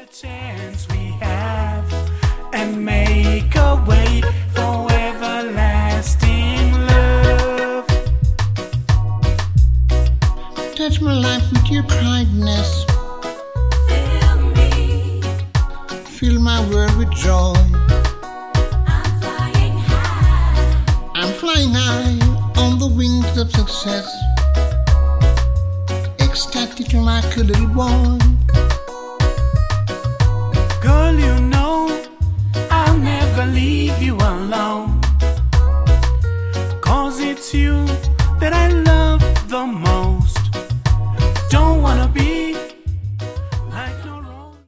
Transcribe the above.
chance we have and make a way for everlasting love. Touch my life with your kindness. Fill me. Fill my world with joy. I'm flying high. I'm flying high on the wings of success. Ecstatic like a little boy. Girl, you know I'll never leave you alone, 'cause it's you that I love.